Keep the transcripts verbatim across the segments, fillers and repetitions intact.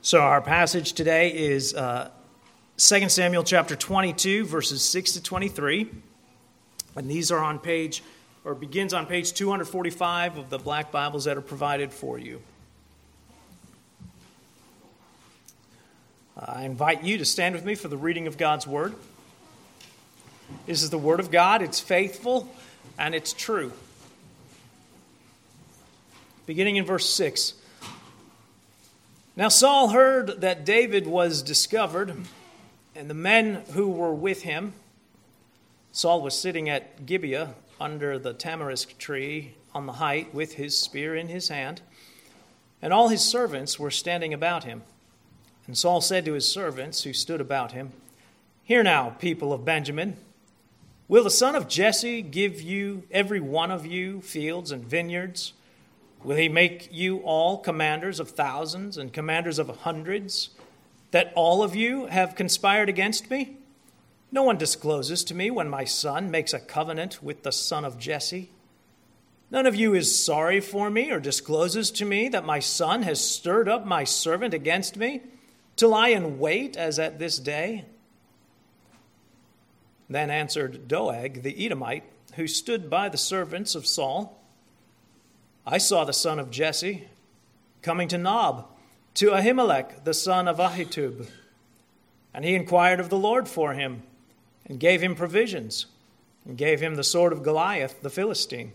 So our passage today is uh, Second Samuel chapter twenty-two, verses six to twenty-three. And these are on page, or begins on page two forty-five of the black Bibles that are provided for you. I invite you to stand with me for the reading of God's Word. This is the Word of God. It's faithful and it's true. Beginning in verse six. Now Saul heard that David was discovered, and the men who were with him. Saul was sitting at Gibeah under the tamarisk tree on the height with his spear in his hand, and all his servants were standing about him. And Saul said to his servants who stood about him, "Hear now, people of Benjamin, will the son of Jesse give you, every one of you, fields and vineyards? Will he make you all commanders of thousands and commanders of hundreds, that all of you have conspired against me? No one discloses to me when my son makes a covenant with the son of Jesse. None of you is sorry for me or discloses to me that my son has stirred up my servant against me to lie in wait as at this day." Then answered Doeg the Edomite, who stood by the servants of Saul, "I saw the son of Jesse coming to Nob, to Ahimelech, the son of Ahitub. And he inquired of the Lord for him, and gave him provisions, and gave him the sword of Goliath the Philistine."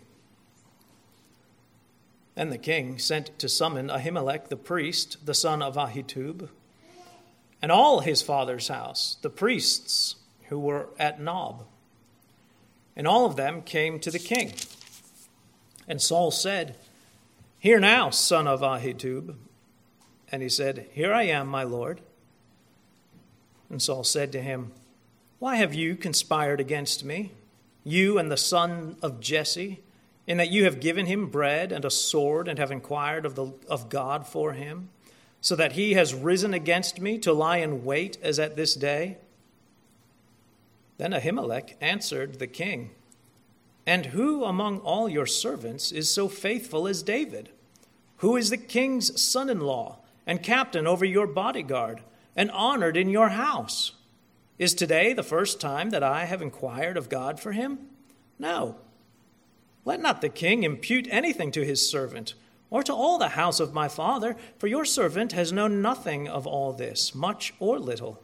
Then the king sent to summon Ahimelech the priest, the son of Ahitub, and all his father's house, the priests who were at Nob. And all of them came to the king. And Saul said, "Hear now, son of Ahitub." And he said, "Here I am, my lord." And Saul said to him, "Why have you conspired against me, you and the son of Jesse, in that you have given him bread and a sword and have inquired of the of God for him, so that he has risen against me to lie in wait as at this day?" Then Ahimelech answered the king, "And who among all your servants is so faithful as David? Who is the king's son-in-law and captain over your bodyguard and honored in your house? Is today the first time that I have inquired of God for him? No. Let not the king impute anything to his servant or to all the house of my father, for your servant has known nothing of all this, much or little."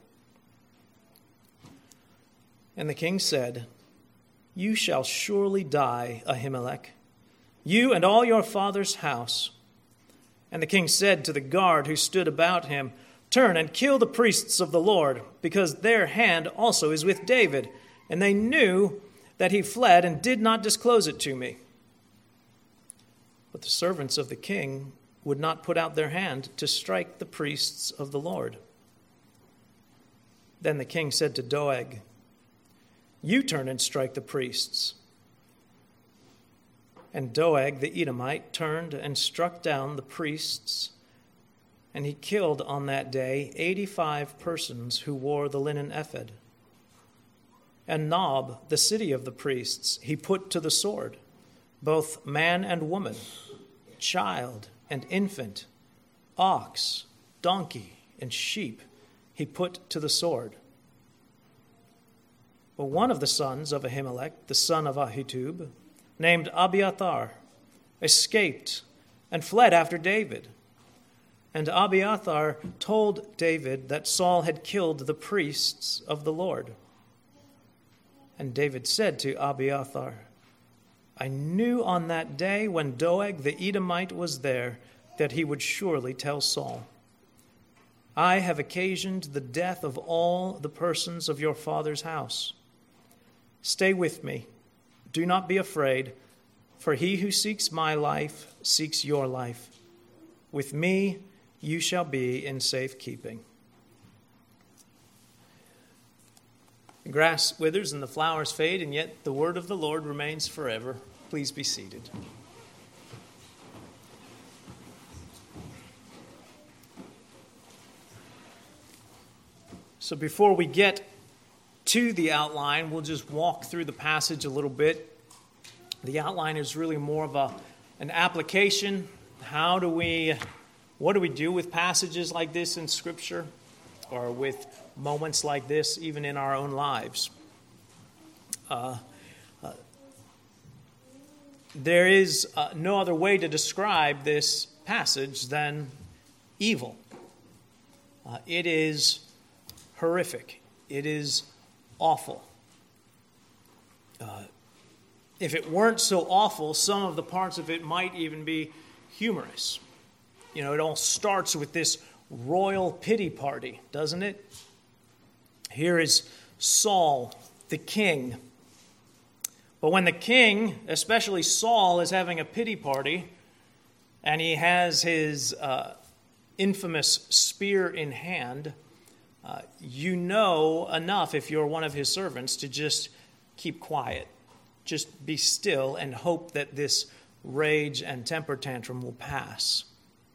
And the king said, "You shall surely die, Ahimelech, you and all your father's house." And the king said to the guard who stood about him, "Turn and kill the priests of the Lord, because their hand also is with David, and they knew that he fled and did not disclose it to me." But the servants of the king would not put out their hand to strike the priests of the Lord. Then the king said to Doeg, "You turn and strike the priests." And Doeg the Edomite turned and struck down the priests, and he killed on that day eighty-five persons who wore the linen ephod. And Nob, the city of the priests, he put to the sword, both man and woman, child and infant, ox, donkey, and sheep, he put to the sword. But one of the sons of Ahimelech, the son of Ahitub, named Abiathar, escaped and fled after David. And Abiathar told David that Saul had killed the priests of the Lord. And David said to Abiathar, "I knew on that day when Doeg the Edomite was there that he would surely tell Saul. I have occasioned the death of all the persons of your father's house. Stay with me. Do not be afraid, for he who seeks my life seeks your life. With me you shall be in safekeeping." The grass withers and the flowers fade, and yet the word of the Lord remains forever. Please be seated. So before we get to the outline, we'll just walk through the passage a little bit. The outline is really more of a an application. How do we what do we do with passages like this in Scripture, or with moments like this even in our own lives? Uh, uh, there is uh, no other way to describe this passage than evil. Uh, it is horrific. It is awful. Uh, if it weren't so awful, some of the parts of it might even be humorous. You know, it all starts with this royal pity party, doesn't it? Here is Saul, the king. But when the king, especially Saul, is having a pity party, and he has his uh, infamous spear in hand, uh, you know enough, if you're one of his servants, to just keep quiet. Just be still and hope that this rage and temper tantrum will pass.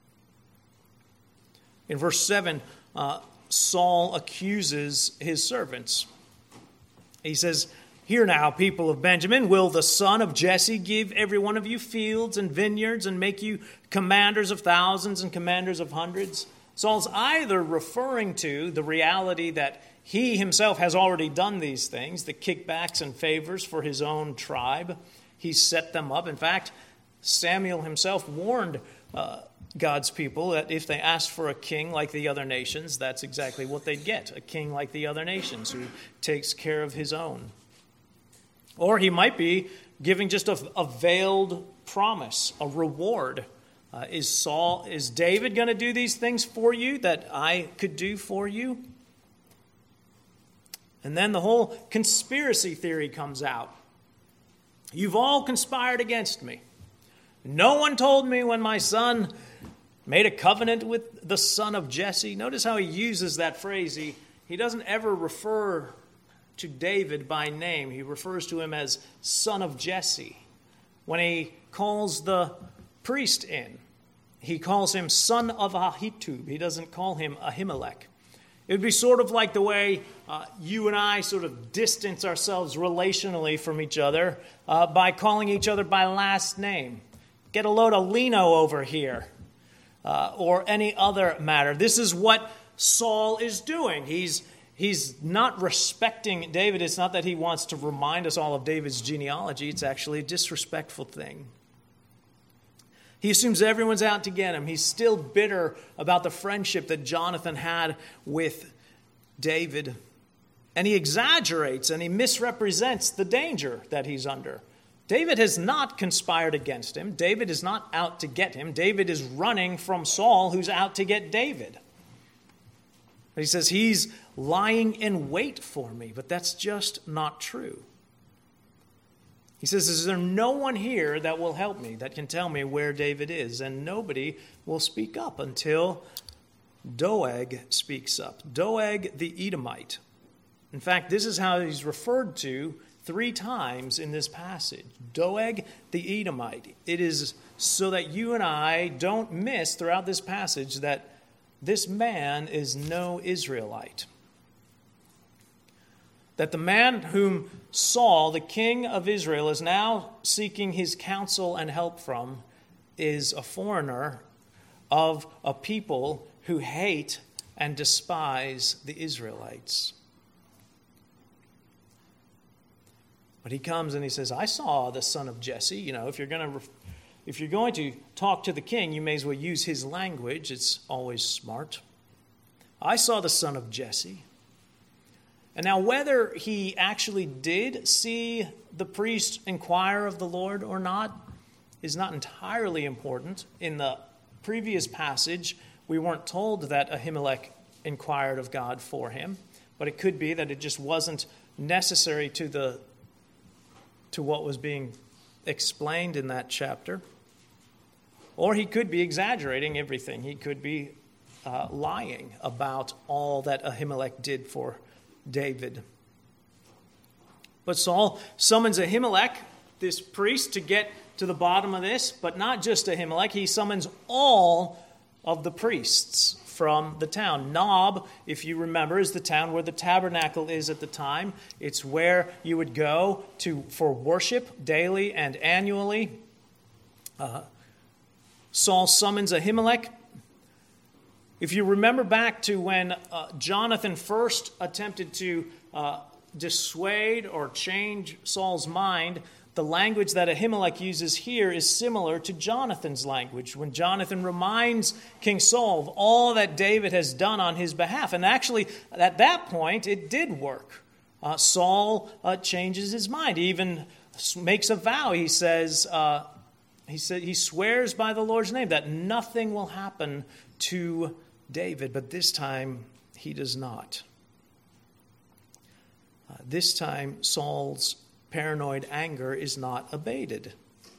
In verse seven, uh, Saul accuses his servants. He says, "Hear now, people of Benjamin, will the son of Jesse give every one of you fields and vineyards and make you commanders of thousands and commanders of hundreds?" Saul's either referring to the reality that he himself has already done these things, the kickbacks and favors for his own tribe. He's set them up. In fact, Samuel himself warned uh, God's people that if they asked for a king like the other nations, that's exactly what they'd get, a king like the other nations who takes care of his own. Or he might be giving just a, a veiled promise, a reward. Uh, is Saul, is David going to do these things for you that I could do for you? And then the whole conspiracy theory comes out. You've all conspired against me. No one told me when my son made a covenant with the son of Jesse. Notice how he uses that phrase. He, he doesn't ever refer to David by name. He refers to him as son of Jesse. When he calls the priest in, he calls him son of Ahitub. He doesn't call him Ahimelech. It would be sort of like the way uh, you and I sort of distance ourselves relationally from each other uh, by calling each other by last name. Get a load of Lino over here, uh, or any other matter. This is what Saul is doing. He's He's not respecting David. It's not that he wants to remind us all of David's genealogy. It's actually a disrespectful thing. He assumes everyone's out to get him. He's still bitter about the friendship that Jonathan had with David. And he exaggerates and he misrepresents the danger that he's under. David has not conspired against him. David is not out to get him. David is running from Saul, who's out to get David. He says he's lying in wait for me, but that's just not true. He says, is there no one here that will help me, that can tell me where David is? And nobody will speak up until Doeg speaks up. Doeg the Edomite. In fact, this is how he's referred to three times in this passage. Doeg the Edomite. It is so that you and I don't miss throughout this passage that this man is no Israelite. That the man whom Saul, the king of Israel, is now seeking his counsel and help from is a foreigner of a people who hate and despise the Israelites. But he comes and he says, I saw the son of Jesse. You know, if you're going to if you're going to talk to the king, you may as well use his language. It's always smart. I saw the son of Jesse. And now whether he actually did see the priest inquire of the Lord or not is not entirely important. In the previous passage, we weren't told that Ahimelech inquired of God for him, but it could be that it just wasn't necessary to the to what was being explained in that chapter. Or he could be exaggerating everything. He could be uh, lying about all that Ahimelech did for David. But Saul summons Ahimelech, this priest, to get to the bottom of this, but not just Ahimelech. He summons all of the priests from the town. Nob, if you remember, is the town where the tabernacle is at the time. It's where you would go to for worship daily and annually. Uh, Saul summons Ahimelech, If you remember back to when uh, Jonathan first attempted to uh, dissuade or change Saul's mind, the language that Ahimelech uses here is similar to Jonathan's language, when Jonathan reminds King Saul of all that David has done on his behalf. And actually, at that point, it did work. Uh, Saul uh, changes his mind. He even makes a vow. He says, uh, he said, he swears by the Lord's name that nothing will happen to David, but this time he does not. Uh, this time Saul's paranoid anger is not abated.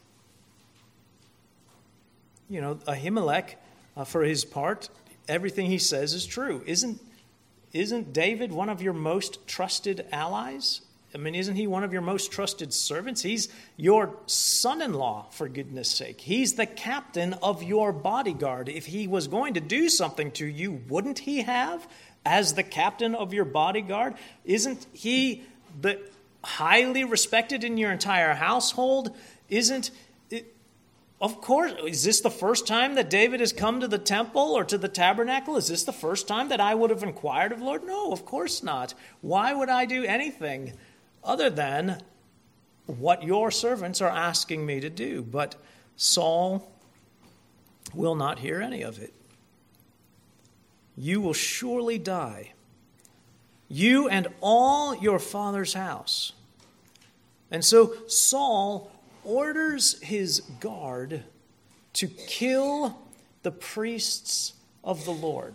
You know, Ahimelech, uh, for his part, everything he says is true. Isn't, isn't David one of your most trusted allies? I mean, isn't he one of your most trusted servants? He's your son-in-law, for goodness sake. He's the captain of your bodyguard. If he was going to do something to you, wouldn't he have, as the captain of your bodyguard? Isn't he the highly respected in your entire household? Isn't it, of course, is this the first time that David has come to the temple or to the tabernacle? Is this the first time that I would have inquired of the Lord? No, of course not. Why would I do anything other than what your servants are asking me to do? But Saul will not hear any of it. You will surely die, you and all your father's house. And so Saul orders his guard to kill the priests of the Lord.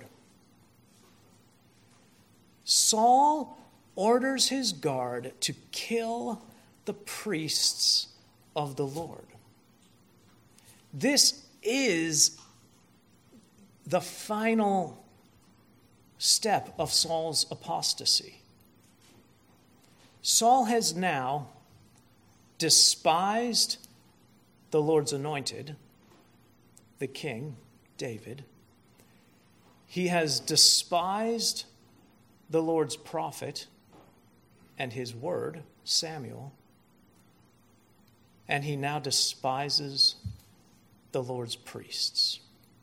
Saul orders his guard to kill the priests of the Lord. This is the final step of Saul's apostasy. Saul has now despised the Lord's anointed, the king, David. He has despised the Lord's prophet and his word, Samuel. And he now despises the Lord's priests.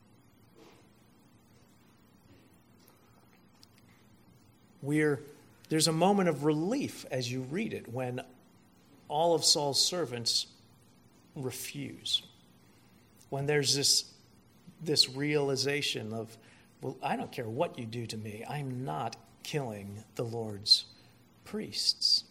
We're, there's a moment of relief as you read it when all of Saul's servants refuse. When there's this, this realization of, well, I don't care what you do to me. I'm not killing the Lord's priests.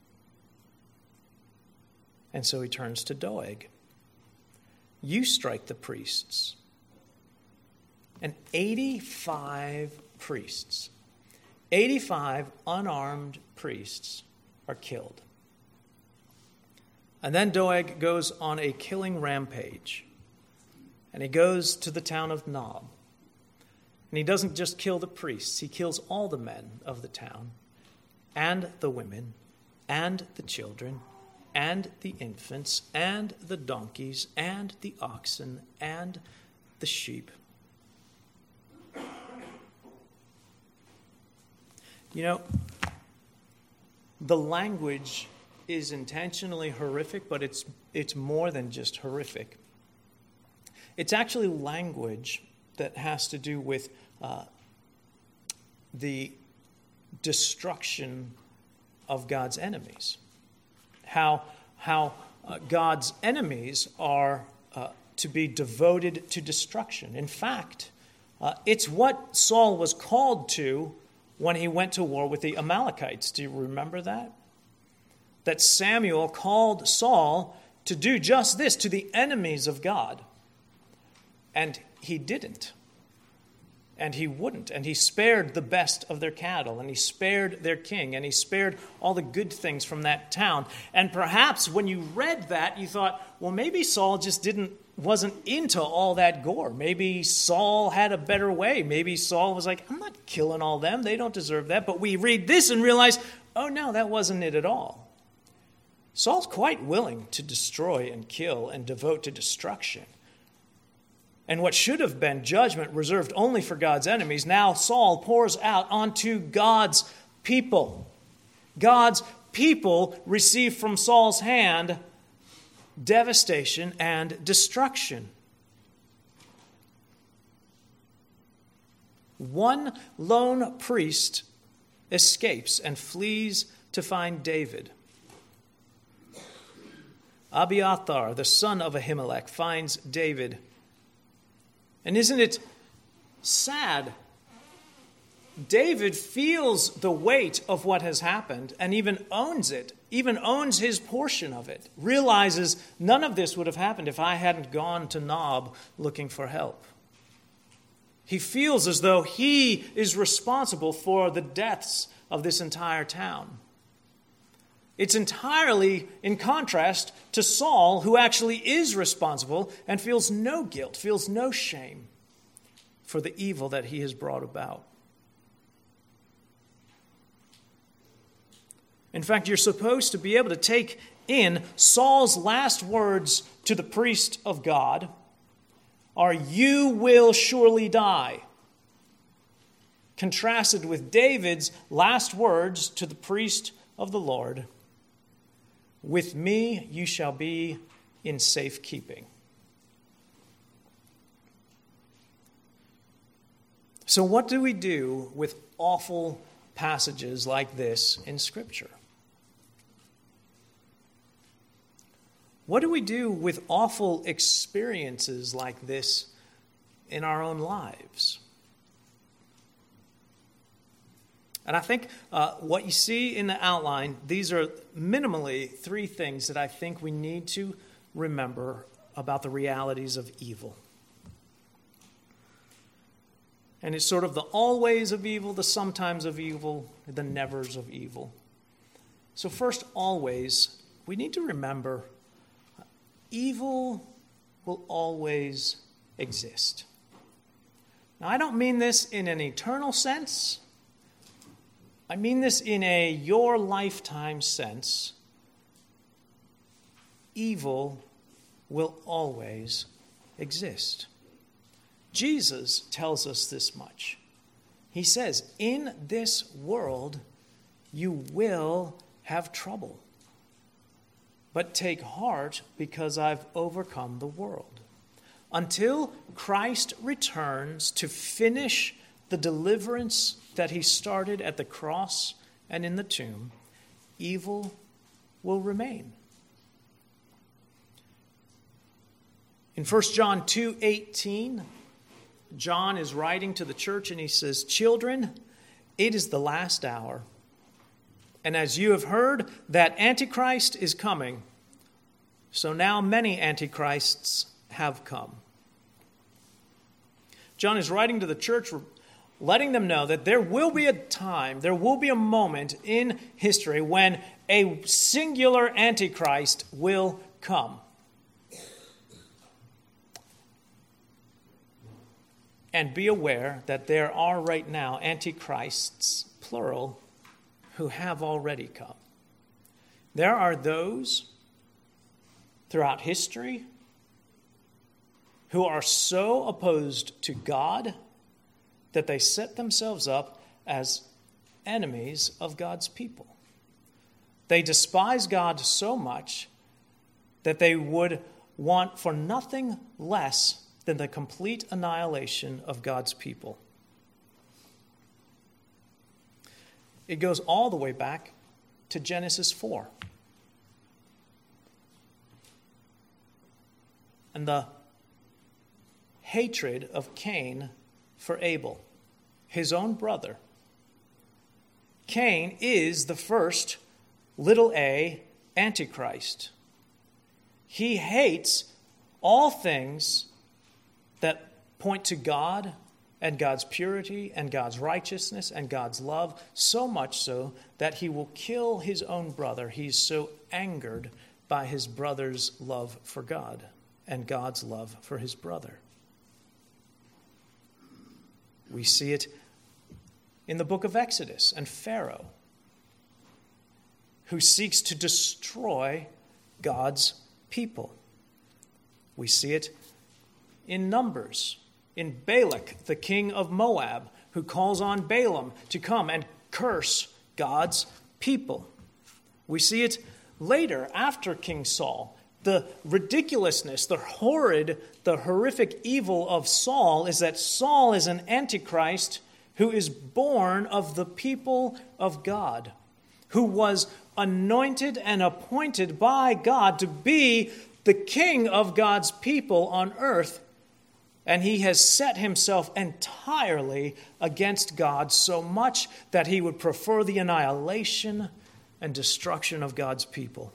And so he turns to Doeg. You strike the priests. And eighty-five priests, eighty-five unarmed priests are killed. And then Doeg goes on a killing rampage. And he goes to the town of Nob. And he doesn't just kill the priests, he kills all the men of the town, and the women, and the children, and the infants, and the donkeys, and the oxen, and the sheep. You know, the language is intentionally horrific, but it's it's more than just horrific. It's actually language that has to do with uh, the destruction of God's enemies. How, how uh, God's enemies are uh, to be devoted to destruction. In fact, uh, it's what Saul was called to when he went to war with the Amalekites. Do you remember that? That Samuel called Saul to do just this to the enemies of God. And he didn't. And he wouldn't. And he spared the best of their cattle. And he spared their king. And he spared all the good things from that town. And perhaps when you read that, you thought, well, maybe Saul just didn't, wasn't into all that gore. Maybe Saul had a better way. Maybe Saul was like, I'm not killing all them. They don't deserve that. But we read this and realize, oh, no, that wasn't it at all. Saul's quite willing to destroy and kill and devote to destruction. And what should have been judgment reserved only for God's enemies, now Saul pours out onto God's people. God's people receive from Saul's hand devastation and destruction. one lone priest escapes and flees to find David. Abiathar, the son of Ahimelech, finds David. And isn't it sad? David feels the weight of what has happened and even owns it, even owns his portion of it, realizes none of this would have happened if I hadn't gone to Nob looking for help. He feels as though he is responsible for the deaths of this entire town. It's entirely in contrast to Saul, who actually is responsible and feels no guilt, feels no shame for the evil that he has brought about. In fact, you're supposed to be able to take in Saul's last words to the priest of God are, "You will surely die," contrasted with David's last words to the priest of the Lord, "With me you shall be in safekeeping." So what do we do with awful passages like this in Scripture? What do we do with awful experiences like this in our own lives? And I think uh, what you see in the outline, these are minimally three things that I think we need to remember about the realities of evil. And it's sort of the always of evil, the sometimes of evil, the nevers of evil. So first, always, we need to remember evil will always exist. Now, I don't mean this in an eternal sense. I mean this in a your lifetime sense. Evil will always exist. Jesus tells us this much. He says, "In this world you will have trouble. But take heart, because I've overcome the world." Until Christ returns to finish the deliverance that he started at the cross and in the tomb, evil will remain. In First John two eighteen, John is writing to the church and he says, "Children, it is the last hour. And as you have heard that Antichrist is coming, so now many Antichrists have come." John is writing to the church, letting them know that there will be a time, there will be a moment in history when a singular Antichrist will come. And be aware that there are right now Antichrists, plural, who have already come. There are those throughout history who are so opposed to God that they set themselves up as enemies of God's people. They despise God so much that they would want for nothing less than the complete annihilation of God's people. It goes all the way back to Genesis four. And the hatred of Cain for Abel, his own brother. Cain is the first little a Antichrist. He hates all things that point to God and God's purity and God's righteousness and God's love, so much so that he will kill his own brother. He's so angered by his brother's love for God and God's love for his brother. We see it in the book of Exodus and Pharaoh, who seeks to destroy God's people. We see it in Numbers, in Balak, the king of Moab, who calls on Balaam to come and curse God's people. We see it later, after King Saul. The ridiculousness, the horrid, the horrific evil of Saul is that Saul is an antichrist who is born of the people of God, who was anointed and appointed by God to be the king of God's people on earth, and he has set himself entirely against God so much that he would prefer the annihilation and destruction of God's people.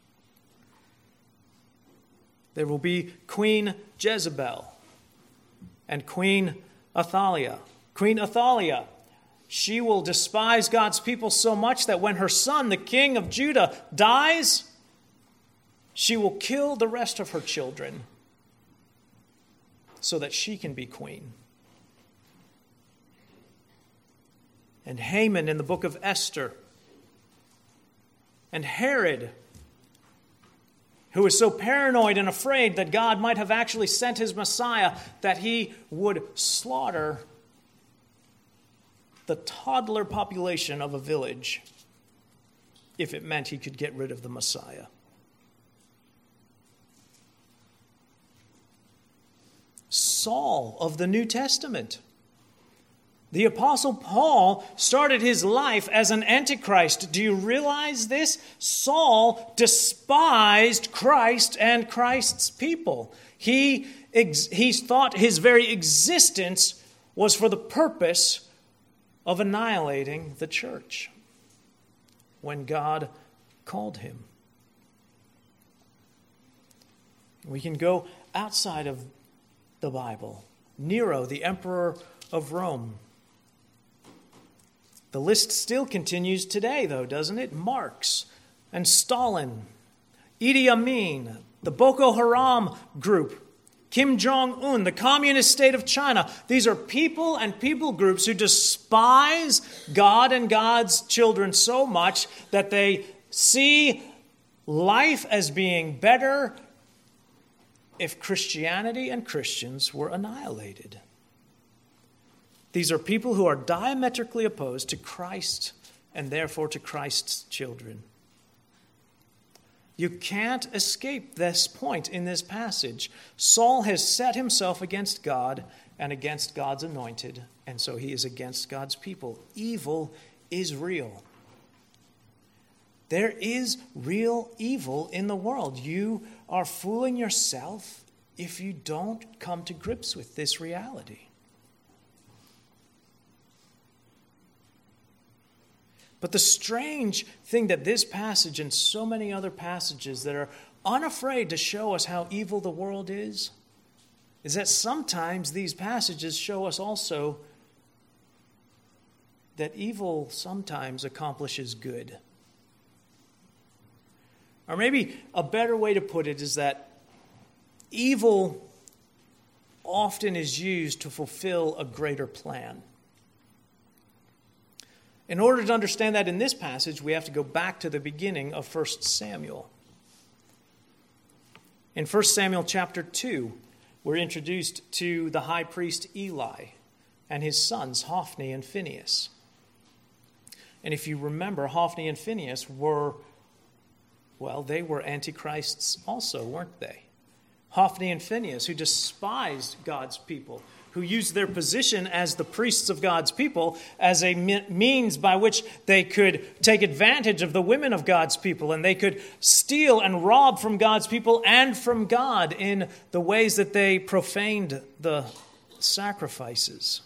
There will be Queen Jezebel and Queen Athaliah. Queen Athaliah, she will despise God's people so much that when her son, the king of Judah, dies, she will kill the rest of her children so that she can be queen. And Haman in the book of Esther, and Herod, who was so paranoid and afraid that God might have actually sent his Messiah, that he would slaughter the toddler population of a village if it meant he could get rid of the Messiah. Saul of the New Testament. The Apostle Paul started his life as an antichrist. Do you realize this? Saul despised Christ and Christ's people. He, ex- he thought his very existence was for the purpose of annihilating the church when God called him. We can go outside of the Bible. Nero, the emperor of Rome. The list still continues today, though, doesn't it? Marx and Stalin, Idi Amin, the Boko Haram group, Kim Jong-un, the communist state of China. These are people and people groups who despise God and God's children so much that they see life as being better if Christianity and Christians were annihilated. These are people who are diametrically opposed to Christ and therefore to Christ's children. You can't escape this point in this passage. Saul has set himself against God and against God's anointed, and so he is against God's people. Evil is real. There is real evil in the world. You are fooling yourself if you don't come to grips with this reality. But the strange thing that this passage and so many other passages that are unafraid to show us how evil the world is, is that sometimes these passages show us also that evil sometimes accomplishes good. Or maybe a better way to put it is that evil often is used to fulfill a greater plan. In order to understand that in this passage, we have to go back to the beginning of First Samuel. In First Samuel chapter two, we're introduced to the high priest Eli and his sons Hophni and Phinehas. And if you remember, Hophni and Phinehas were, well, they were antichrists also, weren't they? Hophni and Phinehas, who despised God's people, who used their position as the priests of God's people as a means by which they could take advantage of the women of God's people, and they could steal and rob from God's people and from God in the ways that they profaned the sacrifices.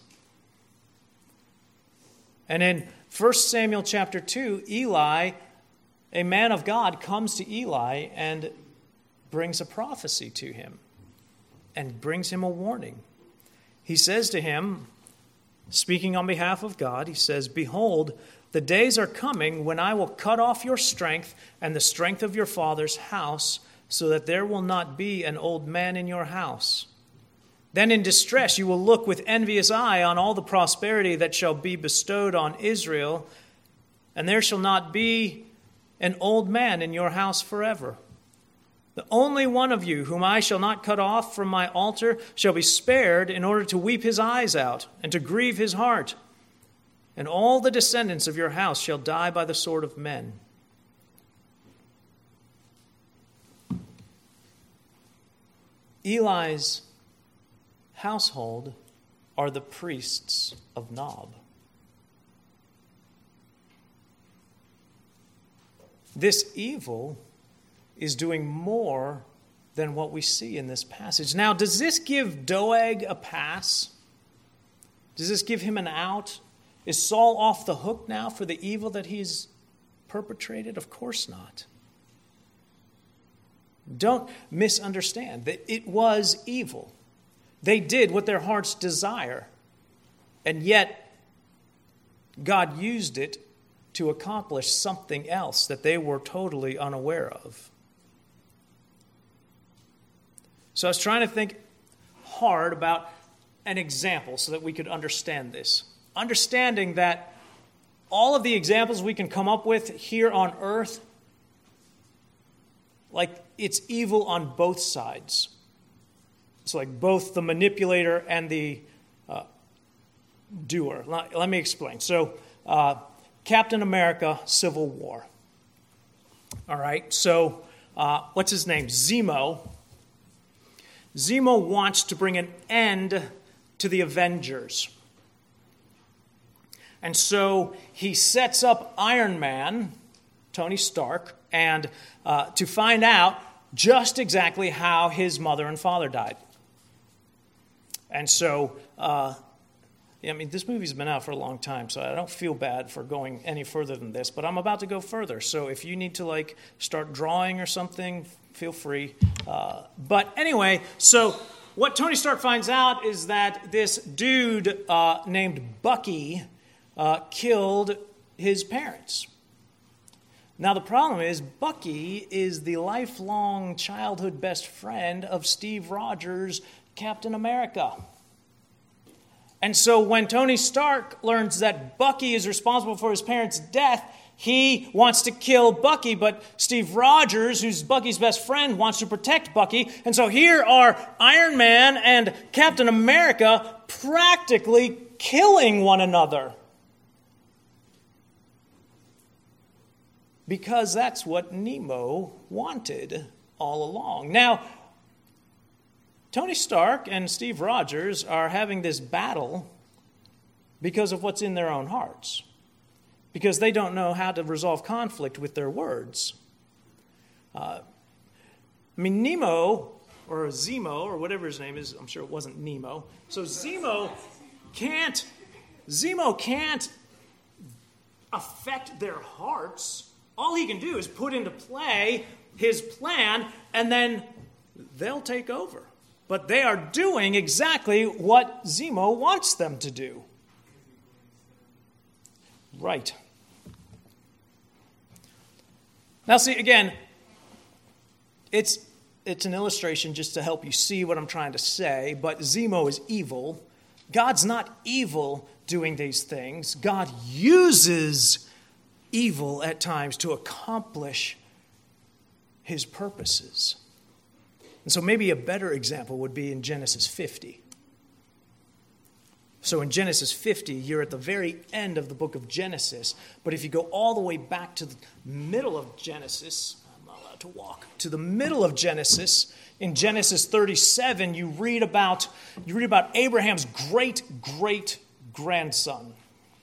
And in First Samuel chapter two, Eli, a man of God, comes to Eli and brings a prophecy to him and brings him a warning. He says to him, speaking on behalf of God, he says, "Behold, the days are coming when I will cut off your strength and the strength of your father's house, so that there will not be an old man in your house. Then in distress you will look with envious eye on all the prosperity that shall be bestowed on Israel, and there shall not be an old man in your house forever. The only one of you whom I shall not cut off from my altar shall be spared in order to weep his eyes out and to grieve his heart. And all the descendants of your house shall die by the sword of men." Eli's household are the priests of Nob. this evil is doing more than what we see in this passage. Now, does this give Doeg a pass? Does this give him an out? Is Saul off the hook now for the evil that he's perpetrated? Of course not. Don't misunderstand that it was evil. They did what their hearts desire, and yet God used it to accomplish something else that they were totally unaware of. So I was trying to think hard about an example so that we could understand this. Understanding that all of the examples we can come up with here on earth, like it's evil on both sides. It's like both the manipulator and the uh, doer. Let, let me explain. So, uh, Captain America, Civil War. All right, so uh, what's his name? Zemo. Zemo wants to bring an end to the Avengers. And so he sets up Iron Man, Tony Stark, and uh, to find out just exactly how his mother and father died. And so, uh, I mean, this movie's been out for a long time, so I don't feel bad for going any further than this, but I'm about to go further. So if you need to, like, start drawing or something, feel free. Uh, but anyway, so what Tony Stark finds out is that this dude uh, named Bucky uh, killed his parents. Now, the problem is, Bucky is the lifelong childhood best friend of Steve Rogers, Captain America. And so when Tony Stark learns that Bucky is responsible for his parents' death, he wants to kill Bucky, but Steve Rogers, who's Bucky's best friend, wants to protect Bucky. And so here are Iron Man and Captain America practically killing one another. Because that's what Nemo wanted all along. Now, Tony Stark and Steve Rogers are having this battle because of what's in their own hearts. Because they don't know how to resolve conflict with their words. Uh, I mean, Nemo, or Zemo, or whatever his name is, I'm sure it wasn't Nemo. So Zemo can't, Zemo can't affect their hearts. All he can do is put into play his plan, and then they'll take over. But they are doing exactly what Zemo wants them to do. Right. Now, see, again, it's it's an illustration just to help you see what I'm trying to say, but Zemo is evil. God's not evil doing these things. God uses evil at times to accomplish his purposes. And so maybe a better example would be in Genesis fifty. So in Genesis fifty, you're at the very end of the book of Genesis. But if you go all the way back to the middle of Genesis, I'm not allowed to walk, to the middle of Genesis, in Genesis thirty-seven, you read about, you read about Abraham's great-great-grandson,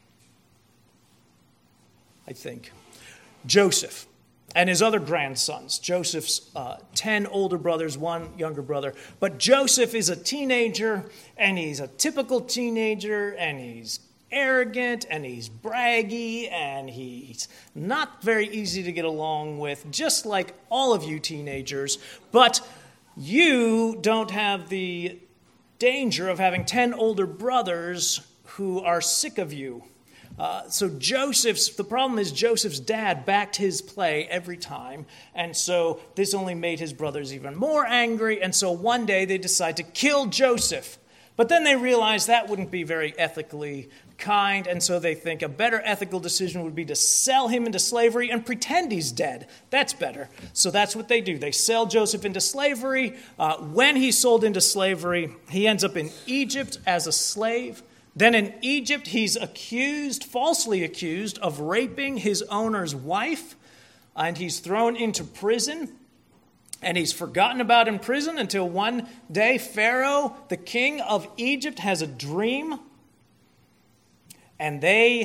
I think, Joseph. And his other grandsons, Joseph's uh, ten older brothers, one younger brother. But Joseph is a teenager, and he's a typical teenager, and he's arrogant, and he's braggy, and he's not very easy to get along with, just like all of you teenagers. But you don't have the danger of having ten older brothers who are sick of you. Uh, so Joseph's, the problem is Joseph's dad backed his play every time, and so this only made his brothers even more angry, and so one day they decide to kill Joseph. But then they realize that wouldn't be very ethically kind, and so they think a better ethical decision would be to sell him into slavery and pretend he's dead. That's better. So that's what they do. They sell Joseph into slavery. Uh, when he's sold into slavery, he ends up in Egypt as a slave. Then in Egypt, he's accused, falsely accused, of raping his owner's wife, and he's thrown into prison, and he's forgotten about in prison until one day Pharaoh, the king of Egypt, has a dream, and they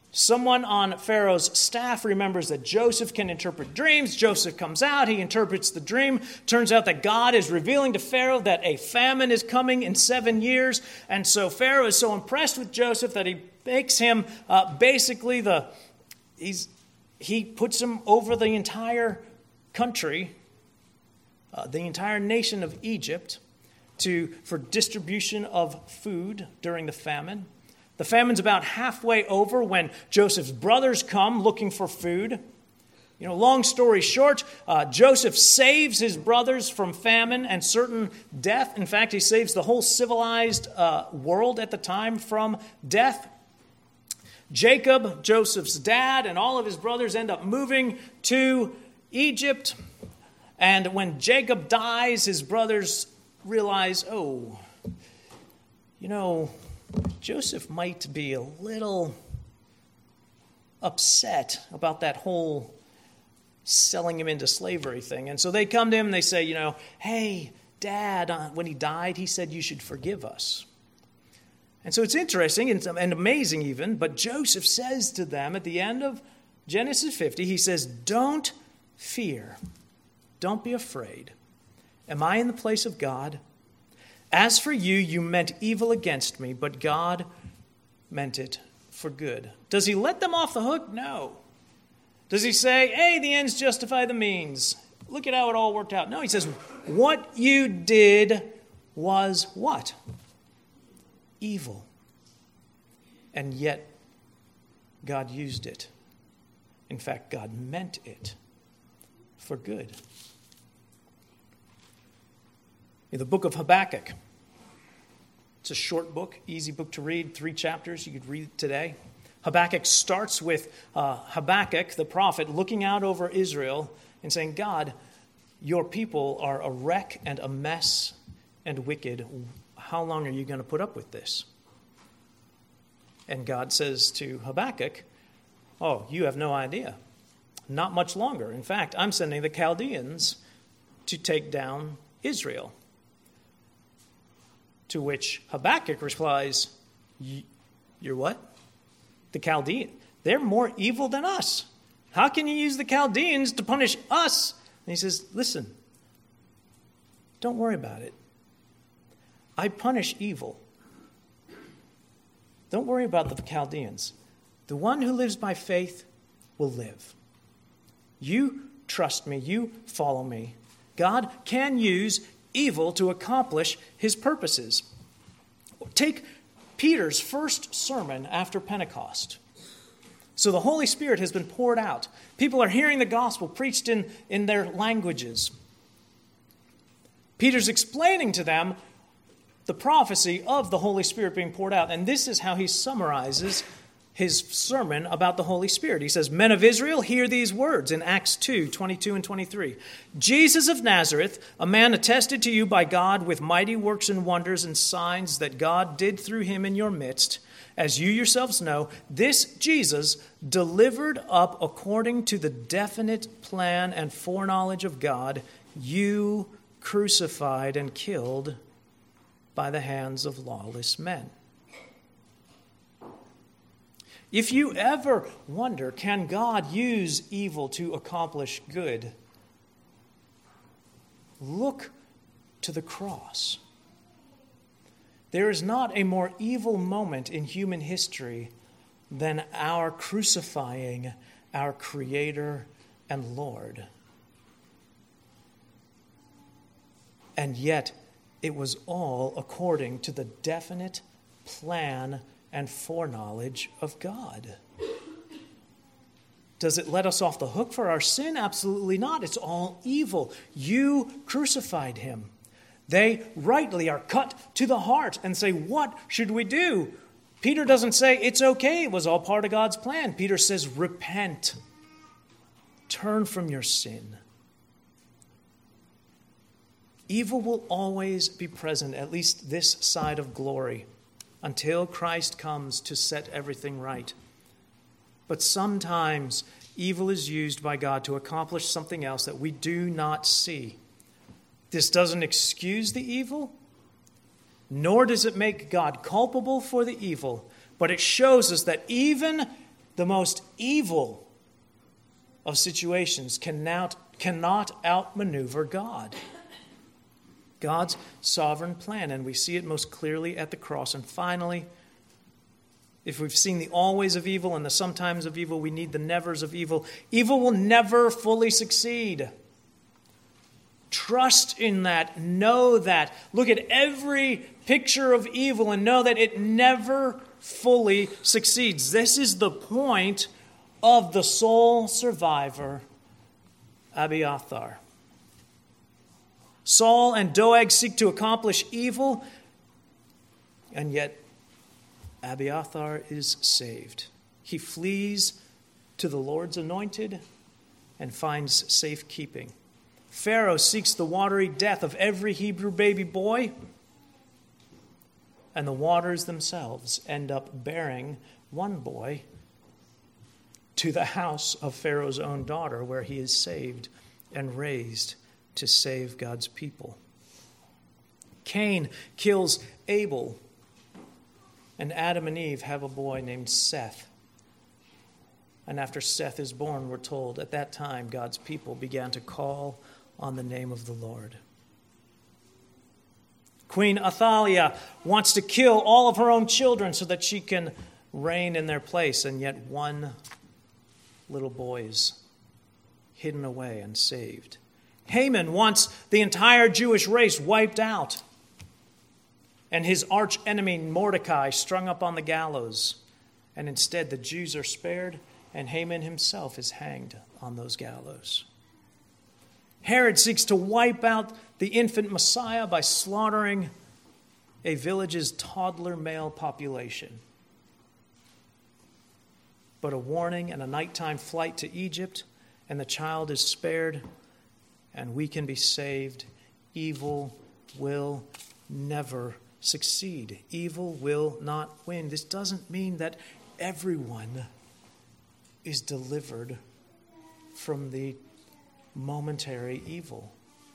Someone on Pharaoh's staff remembers that Joseph can interpret dreams. Joseph comes out, he interprets the dream. Turns out that God is revealing to Pharaoh that a famine is coming in seven years. And so Pharaoh is so impressed with Joseph that he makes him uh, basically the, he's, he puts him over the entire country, uh, the entire nation of Egypt, to for distribution of food during the famine. The famine's about halfway over when Joseph's brothers come looking for food. You know, long story short, uh, Joseph saves his brothers from famine and certain death. In fact, he saves the whole civilized uh, world at the time from death. Jacob, Joseph's dad, and all of his brothers end up moving to Egypt. And when Jacob dies, his brothers realize, oh, you know, Joseph might be a little upset about that whole selling him into slavery thing. And so they come to him and they say, you know, hey, Dad, uh, when he died, he said you should forgive us. And so it's interesting and, and amazing even, but Joseph says to them at the end of Genesis fifty, he says, don't fear, don't be afraid. Am I in the place of God? As for you, you meant evil against me, but God meant it for good. Does he let them off the hook? No. Does he say, hey, the ends justify the means? Look at how it all worked out. No, he says, what you did was what? Evil. And yet, God used it. In fact, God meant it for good. In the book of Habakkuk, it's a short book, easy book to read, three chapters. You could read it today. Habakkuk starts with uh, Habakkuk, the prophet, looking out over Israel and saying, God, your people are a wreck and a mess and wicked. How long are you going to put up with this? And God says to Habakkuk, oh, you have no idea. Not much longer. In fact, I'm sending the Chaldeans to take down Israel. To which Habakkuk replies, you're what? The Chaldeans. They're more evil than us. How can you use the Chaldeans to punish us? And he says, listen, don't worry about it. I punish evil. Don't worry about the Chaldeans. The one who lives by faith will live. You trust me. You follow me. God can use evil to accomplish his purposes. Take Peter's first sermon after Pentecost. So the Holy Spirit has been poured out. People are hearing the gospel preached in, in their languages. Peter's explaining to them the prophecy of the Holy Spirit being poured out. And this is how he summarizes his sermon about the Holy Spirit. He says, men of Israel, hear these words in Acts two, twenty-two and twenty-three. Jesus of Nazareth, a man attested to you by God with mighty works and wonders and signs that God did through him in your midst, as you yourselves know, this Jesus delivered up according to the definite plan and foreknowledge of God, you crucified and killed by the hands of lawless men. If you ever wonder, can God use evil to accomplish good? Look to the cross. There is not a more evil moment in human history than our crucifying our Creator and Lord. And yet, it was all according to the definite plan and foreknowledge of God. Does it let us off the hook for our sin? Absolutely not. It's all evil. You crucified him. They rightly are cut to the heart and say, what should we do? Peter doesn't say, it's okay, it was all part of God's plan. Peter says, repent. Turn from your sin. Evil will always be present, at least this side of glory, until Christ comes to set everything right. But sometimes evil is used by God to accomplish something else that we do not see. This doesn't excuse the evil, nor does it make God culpable for the evil, but it shows us that even the most evil of situations cannot, cannot outmaneuver God. God's sovereign plan, and we see it most clearly at the cross. And finally, if we've seen the always of evil and the sometimes of evil, we need the nevers of evil. Evil will never fully succeed. Trust in that. Know that. Look at every picture of evil and know that it never fully succeeds. This is the point of the sole survivor, Abiathar. Saul and Doeg seek to accomplish evil, and yet Abiathar is saved. He flees to the Lord's anointed and finds safekeeping. Pharaoh seeks the watery death of every Hebrew baby boy, and the waters themselves end up bearing one boy to the house of Pharaoh's own daughter, where he is saved and raised to save God's people. Cain kills Abel, and Adam and Eve have a boy named Seth. And after Seth is born, we're told, at that time God's people began to call on the name of the Lord. Queen Athaliah wants to kill all of her own children so that she can reign in their place, and yet one little boy is hidden away and saved. Haman wants the entire Jewish race wiped out, and his arch enemy Mordecai strung up on the gallows. And instead the Jews are spared, and Haman himself is hanged on those gallows. Herod seeks to wipe out the infant Messiah by slaughtering a village's toddler male population. But a warning and a nighttime flight to Egypt, and the child is spared, and we can be saved. Evil will never succeed. Evil will not win. This doesn't mean that everyone is delivered from the momentary evil.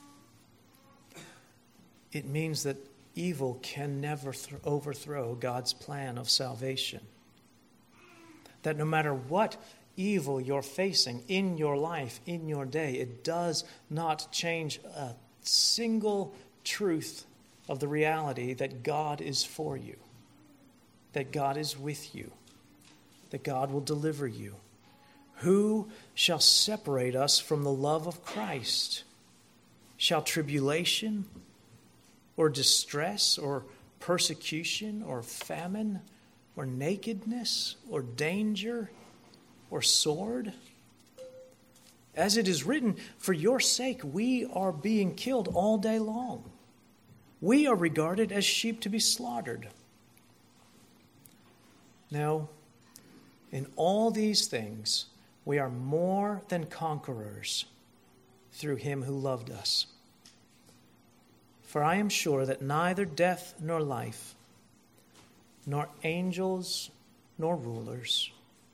It means that evil can never th- overthrow God's plan of salvation. That no matter what evil you're facing in your life, in your day, it does not change a single truth of the reality that God is for you, that God is with you, that God will deliver you. Who shall separate us from the love of Christ? Shall tribulation or distress or persecution or famine or nakedness or danger or sword? As it is written, for your sake we are being killed all day long. We are regarded as sheep to be slaughtered. No, in all these things we are more than conquerors through him who loved us. For I am sure that neither death nor life, nor angels nor rulers,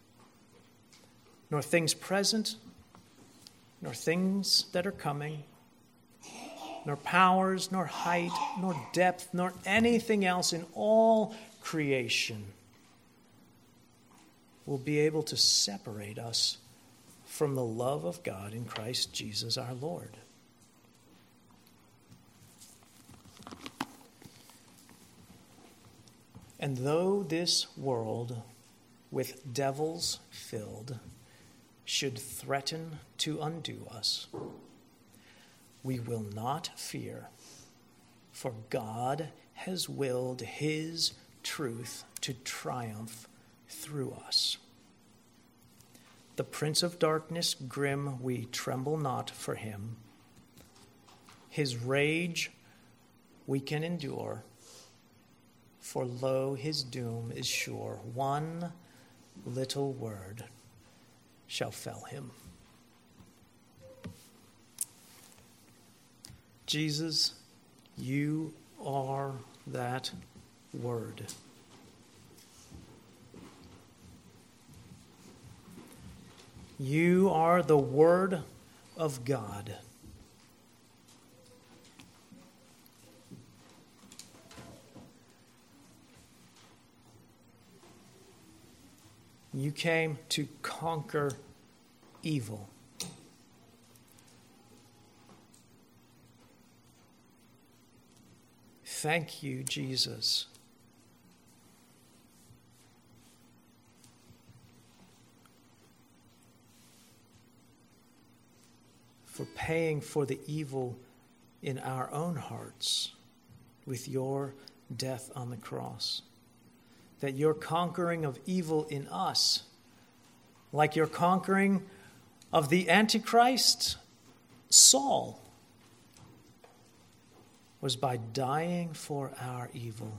nor things present, nor things that are coming, nor powers, nor height, nor depth, nor anything else in all creation will be able to separate us from the love of God in Christ Jesus our Lord. And though this world with devils filled should threaten to undo us, we will not fear, for God has willed his truth to triumph through us. The prince of darkness grim, we tremble not for him. His rage we can endure, for lo, his doom is sure. One little word shall fell him. Jesus, you are that word. You are the Word of God. You came to conquer evil. Thank you, Jesus. For paying for the evil in our own hearts with your death on the cross. That your conquering of evil in us, like your conquering of the Antichrist, Saul, was by dying for our evil,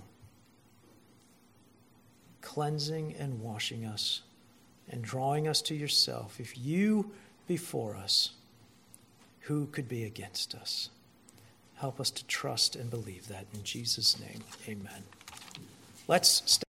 cleansing and washing us and drawing us to yourself. If you be for us, who could be against us? Help us to trust and believe that. In Jesus' name, amen. Let's stay.